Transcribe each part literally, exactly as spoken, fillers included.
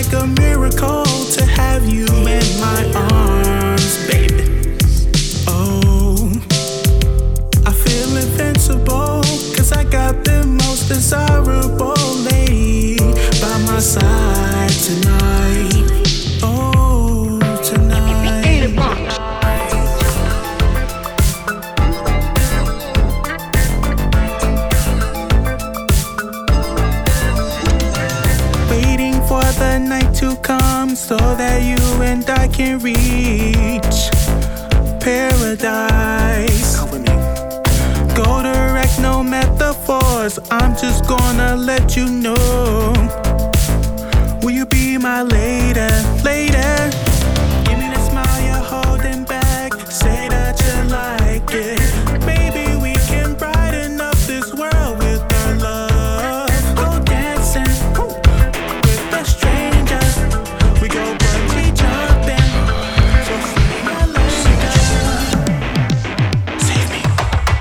like a miracle to have you in my arms, baby. Oh, I feel invincible, cause I got the most desirable lady by my side tonight. Oh, tonight. Waiting for the night to come so that you and I can reach paradise. Come with me. Go direct, no metaphors. I'm just gonna let you know. Will you be my lady, lady? Give me the smile you're holding back. Say that you like it. Maybe we can brighten up this world with our love. Go dancing with the strangers. We go bungee jumping. So see my lady. Save me.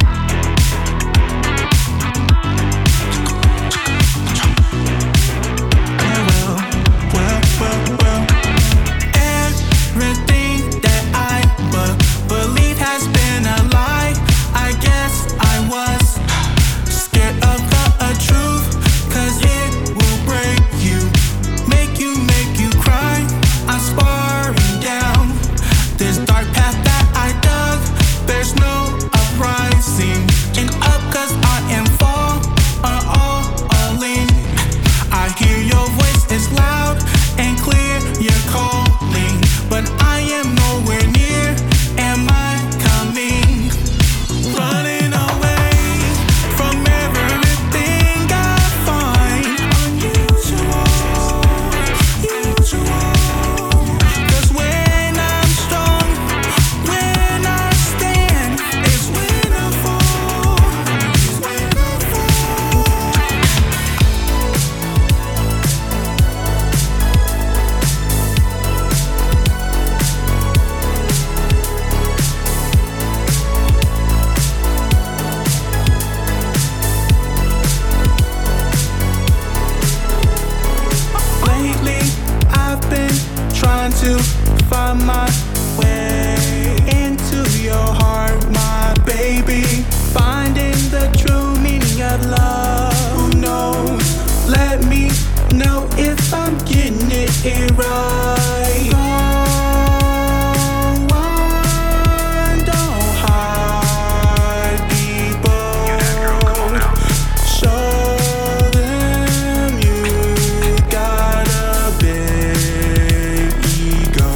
Well, well, well, well. Everything that I be- believe has been a lie. I guess I was scared of the uh, truth, cause it will break you, make you, make you cry. I'm sparring down this dark path that I dug. There's no uprising and up, cause I am fall, uh, all, all in. I hear your voice is loud and clear, you're calling, but I am nowhere near. Am I coming? Running away from everything I find unusual, usual. Cause when I'm strong, when I stand, it's when I fall, it's when I fall. Lately, I've been trying to find my way into your heart, my baby. Finding the true meaning of love. Who knows? Let me know if I'm getting it right. Go on, don't hide, people. Show them you got a big ego.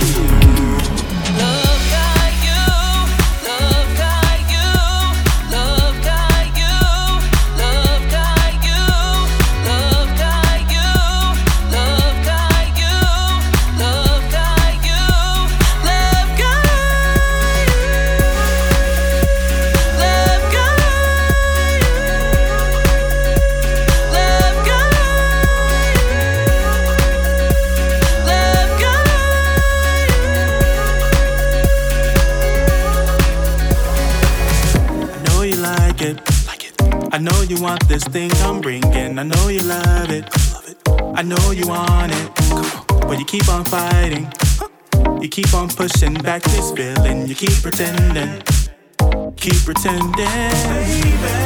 Love got you, love got you, love got you, love got you, love got you, love got you, love got you, love got you, love got I know you like it. I know you want this thing I'm bringing. I know you love it. I know you want it. But you keep on fighting. You keep on pushing back this feeling. You keep pretending. Keep pretending. Baby,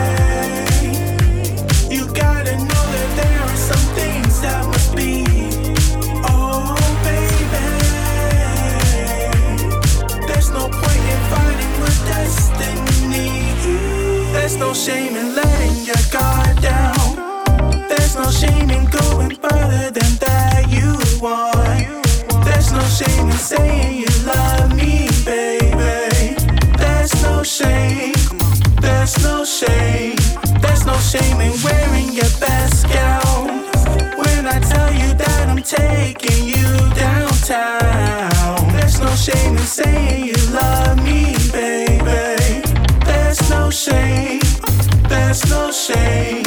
you gotta know that there are some things that must be. Oh, baby, there's no point in fighting with destiny. There's no shame in letting your guard down. There's no shame in going further than that you want. There's no shame in saying you love me, baby. There's no shame. There's no shame. There's no shame in wearing your best gown. When I tell you that I'm taking you downtown. There's no shame in saying you love me, baby. There's no shame. There's no shame.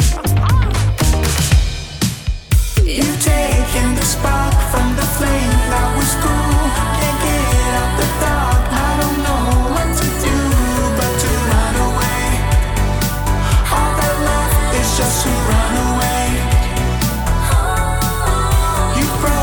You've taken the spark from the flame that was cool. Can't get out the dark. I don't know what to do but to run away. All that left is just to run away. You broke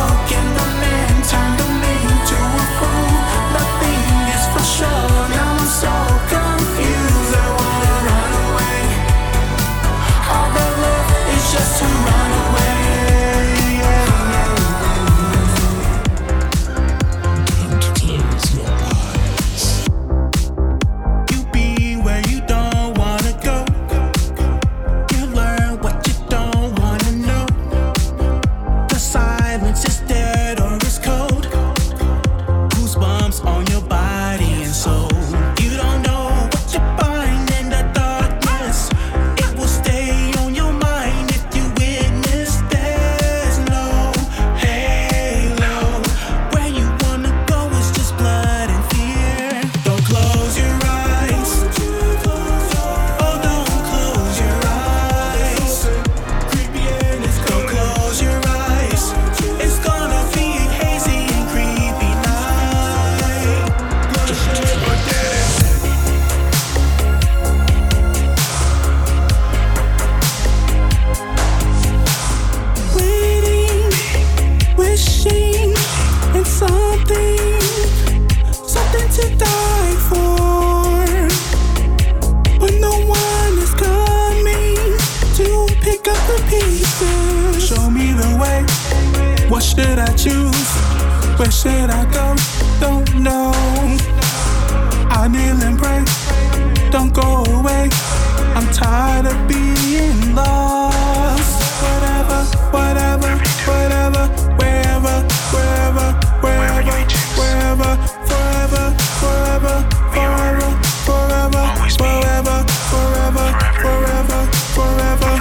pieces. Show me the way. What should I choose? Where should I go? Don't know. I kneel and pray. Don't go away. I'm tired of being lost. Whatever, whatever, whatever, wherever, wherever, wherever, wherever, forever, forever, forever, forever, forever, forever, forever, forever.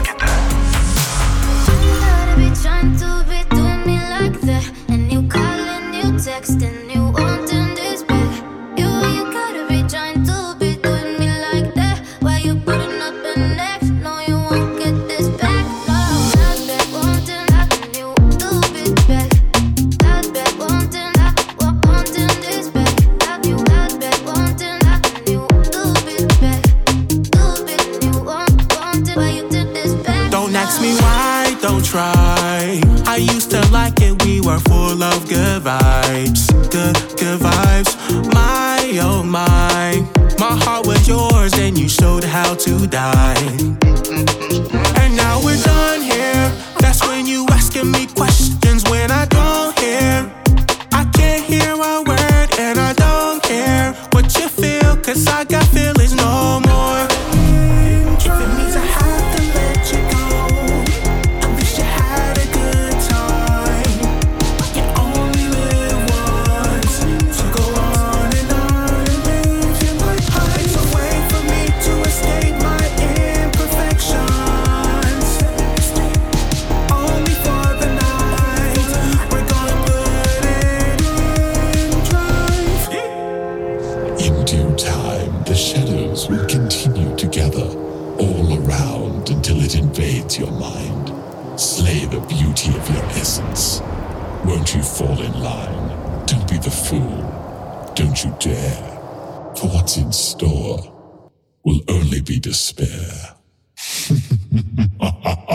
Gotta be trying to be doing me like that, and you calling, you texting, you wanting this back. You, you gotta be trying to be doing me like that. Why you putting up an next? No, you won't get this back. No, that's back wanting that, and you do it back. That's back wanting that, wa- wanting this back. That you, that's back wanting that, and you do it back. Do it, and you want, want it. Why you did this back? Don't ask me why, don't try. I used to like it, we were full of good vibes. Good, good vibes. My, oh my. My heart was yours and you showed how to die. And now we're done here. That's when you asking me questions when I don't hear. I can't hear a word and I don't care what you feel, cause I got feelings no more. If it means I have to let you go, I wish you had a good time. You only live once, so go on and on and live your life. Hides a way for me to escape my imperfections. Only for the night, we're gonna put it in drive. In due time, the shadows will continue to gather all around until it invades your mind. Slay the beauty of your essence. Won't you fall in line? Don't be the fool. Don't you dare. For what's in store will only be despair.